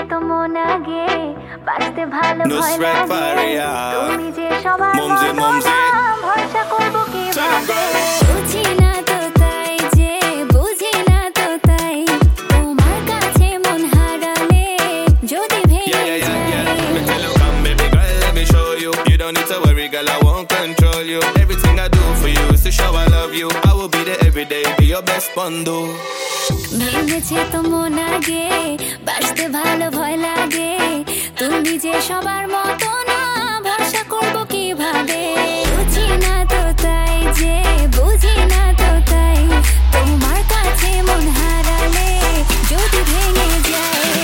তো মন আগে বাঁচতে ভালো ভয় লাগে তুমি যে সবার মতো ভরসা করবো কিভাবে বুঝি না তো তাই যে বুঝি না তো তাই তোমার কাছে মন হারালে যদি ভেঙে যায় You don't need to worry, girl, I won't control you. Everything I do for you is to show I love you. I will be there every day, be your best bundle. ভেঙেছে তো মন আগে বাঁচতে ভালো ভয় লাগে তুমি যে সবার মতো না ভরসা করবো কিভাবে বুঝি না তো তাই যে বুঝি না তো তাই তোমার কাছে মন হারালে যদি ভেঙে যায়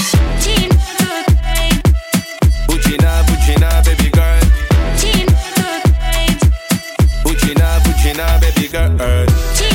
Bujina, baby girl. Bujina, baby girl.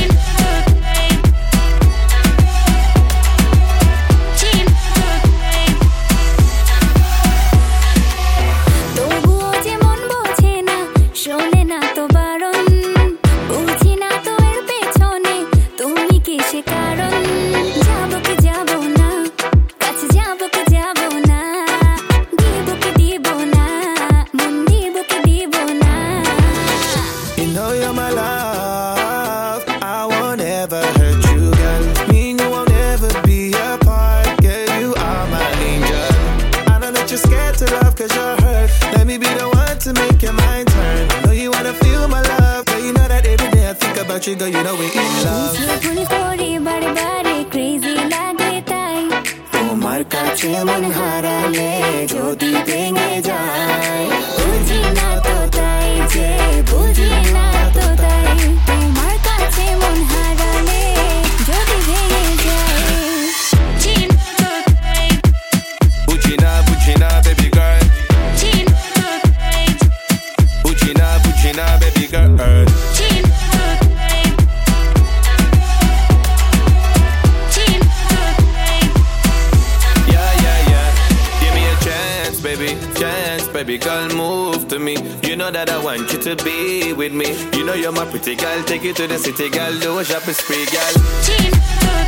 You go, you know we in love. ভুল করি বারে crazy লাগে তাই তোমার কাছে মন হারালে যদি ভেঙে যায় বুঝি না তো তাই যে বুঝি না তো তাই তোমার কাছে মন হারালে যদি ভেঙে যায় Bujina, baby girl. Bujina, baby girl. Baby girl, move to me. You know that I want you to be with me. You know you're my pretty girl. Take you to the city, girl. Do a shopping spree, girl.